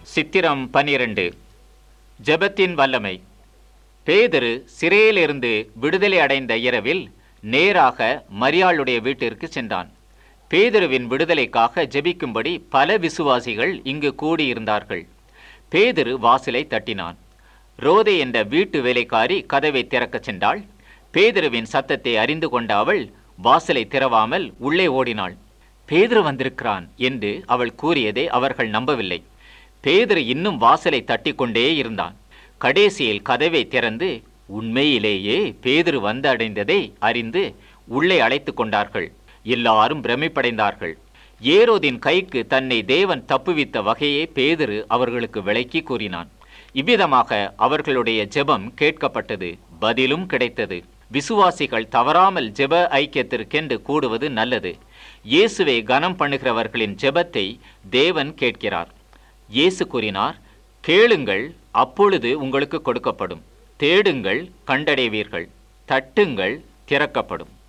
சித்திரம் 12. ஜெபத்தின் வல்லமை. பேதுரு சிறையிலிருந்து விடுதலை அடைந்த இரவில் நேராக மரியாளுடைய வீட்டிற்கு சென்றான். பேதுருவின் விடுதலைக்காக ஜெபிக்கும்படி பல விசுவாசிகள் இங்கு கூடியிருந்தார்கள். பேதுரு வாசலை தட்டினான். ரோதே என்ற வீட்டு வேலைக்காரி கதவை திறக்கச் சென்றாள். பேதுருவின் சத்தத்தை அறிந்து கொண்ட அவள் வாசலை திறவாமல் உள்ளே ஓடினாள். பேதுரு வந்திருக்கிறான் என்று அவள் கூறியதை அவர்கள் நம்பவில்லை. பேதுரு இன்னும் வாசலை தட்டிக்கொண்டே இருந்தான். கடைசியில் கதவை திறந்து உண்மையிலேயே பேதுரு வந்து அடைந்ததை அறிந்து உள்ளே அழைத்து கொண்டார்கள். எல்லாரும் பிரமிப்படைந்தார்கள். ஏரோதின் கைக்கு தன்னை தேவன் தப்புவித்த வகையே பேதுரு அவர்களுக்கு விளக்கி கூறினான். இவ்விதமாக அவர்களுடைய ஜெபம் கேட்கப்பட்டது, பதிலும் கிடைத்தது. விசுவாசிகள் தவறாமல் ஜெப ஐக்கியத்திற்கென்று கூடுவது நல்லது. இயேசுவை கனம் பண்ணுகிறவர்களின் ஜெபத்தை தேவன் கேட்கிறார். இயேசு கூறினார், கேளுங்கள், அப்பொழுது உங்களுக்கு கொடுக்கப்படும். தேடுங்கள், கண்டடைவீர்கள். தட்டுங்கள், திறக்கப்படும்.